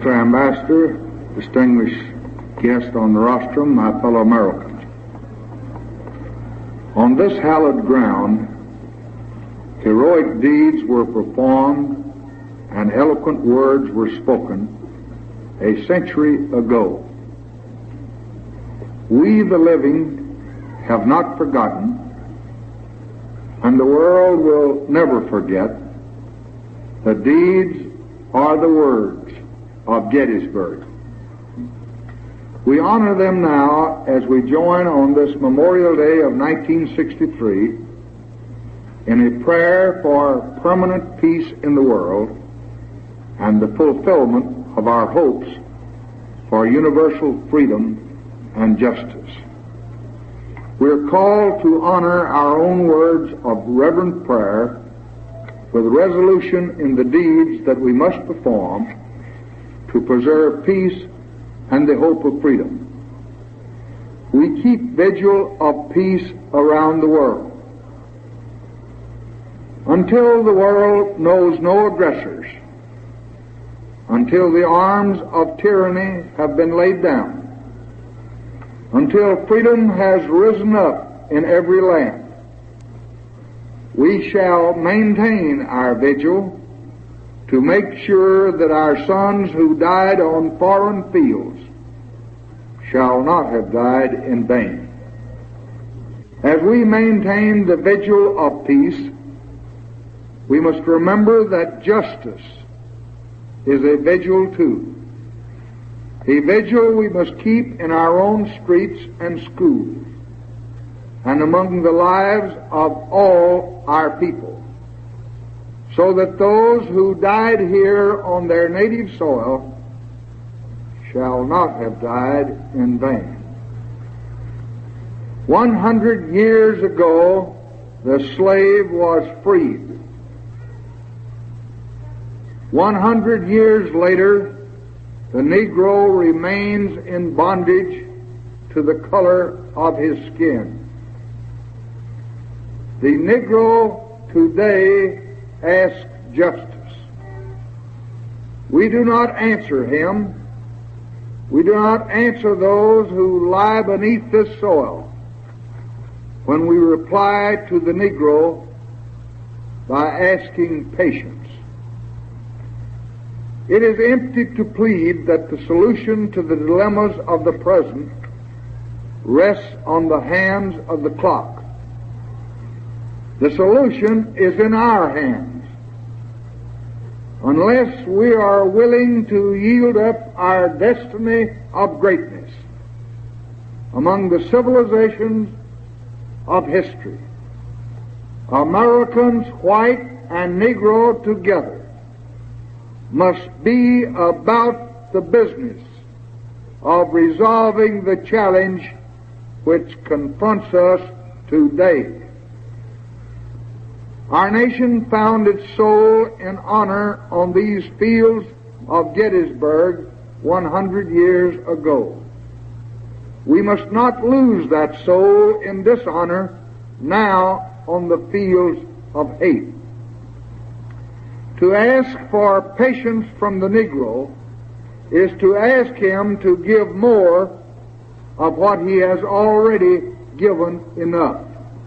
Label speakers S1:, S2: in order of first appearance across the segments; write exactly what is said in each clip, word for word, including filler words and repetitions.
S1: Mister Ambassador, distinguished guest on the rostrum, my fellow Americans. On this hallowed ground, heroic deeds were performed and eloquent words were spoken a century ago. We, the living, have not forgotten, and the world will never forget the deeds or the words of Gettysburg. We honor them now as we join on this Memorial Day of nineteen sixty-three in a prayer for permanent peace in the world and the fulfillment of our hopes for universal freedom and justice. We're called to honor our own words of reverent prayer with resolution in the deeds that we must perform to preserve peace and the hope of freedom. We keep vigil of peace around the world. Until the world knows no aggressors, until the arms of tyranny have been laid down, until freedom has risen up in every land, we shall maintain our vigil to make sure that our sons who died on foreign fields shall not have died in vain. As we maintain the vigil of peace, we must remember that justice is a vigil too. A vigil we must keep in our own streets and schools and among the lives of all our people, so that those who died here on their native soil shall not have died in vain. One hundred years ago, the slave was freed. One hundred years later, the Negro remains in bondage to the color of his skin. The Negro today asks justice. We do not answer him. We do not answer those who lie beneath this soil when we reply to the Negro by asking patience. It is empty to plead that the solution to the dilemmas of the present rests on the hands of the clock. The solution is in our hands. Unless we are willing to yield up our destiny of greatness among the civilizations of history, Americans, white and Negro together, must be about the business of resolving the challenge which confronts us today. Our nation found its soul in honor on these fields of Gettysburg one hundred years ago. We must not lose that soul in dishonor now on the fields of hate. To ask for patience from the Negro is to ask him to give more of what he has already given enough.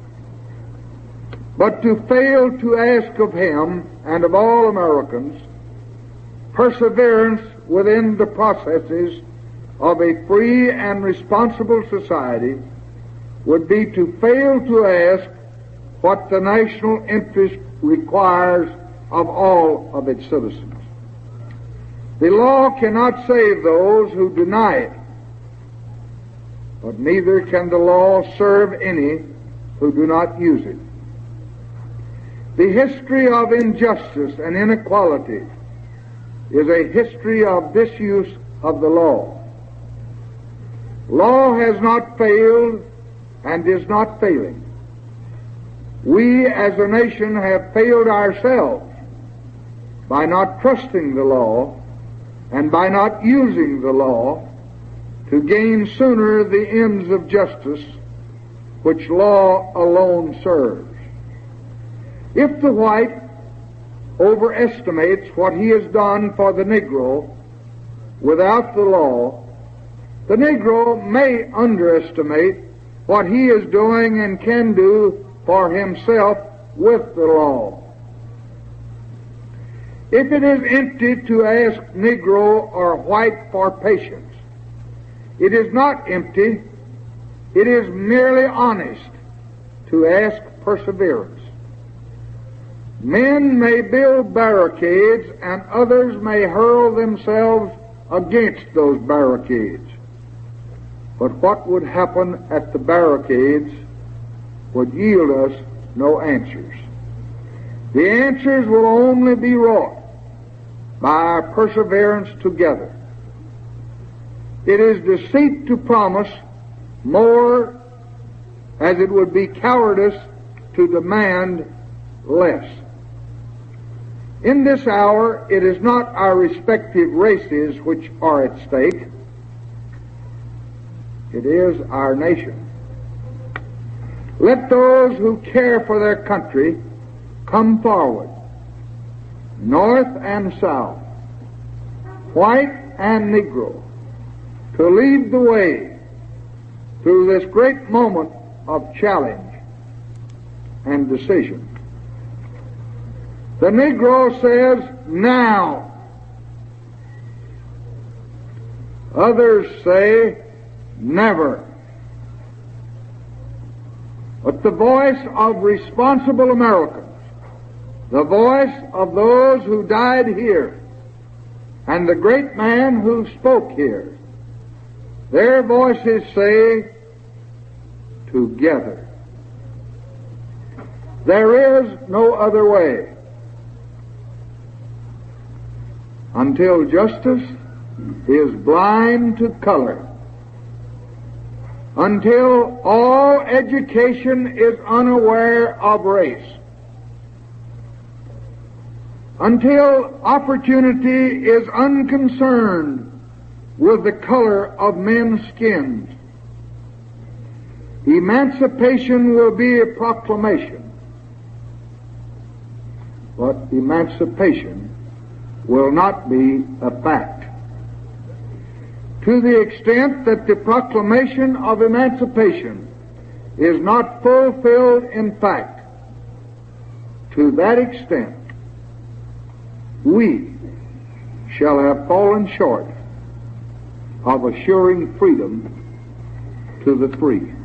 S1: But to fail to ask of him and of all Americans perseverance within the processes of a free and responsible society would be to fail to ask what the national interest requires of all of its citizens. The law cannot save those who deny it, but neither can the law serve any who do not use it. The history of injustice and inequality is a history of disuse of the law. Law has not failed and is not failing. We as a nation have failed ourselves by not trusting the law and by not using the law to gain sooner the ends of justice which law alone serves. If the white overestimates what he has done for the Negro without the law, the Negro may underestimate what he is doing and can do for himself with the law. If it is empty to ask Negro or white for patience, it is not empty, it is merely honest to ask perseverance. Men may build barricades and others may hurl themselves against those barricades. But what would happen at the barricades would yield us no answers. The answers will only be wrought by our perseverance together. It is deceit to promise more, as it would be cowardice to demand less. In this hour, it is not our respective races which are at stake. It is our nation. Let those who care for their country come forward, North and South, white and Negro, to lead the way through this great moment of challenge and decision. The Negro says, now. Others say, never. But the voice of responsible Americans, the voice of those who died here, and the great man who spoke here, their voices say, together. There is no other way. Until justice is blind to color, until all education is unaware of race, until opportunity is unconcerned with the color of men's skins, emancipation will be a proclamation, but emancipation will not be a fact. To the extent that the proclamation of emancipation is not fulfilled in fact, to that extent we shall have fallen short of assuring freedom to the free.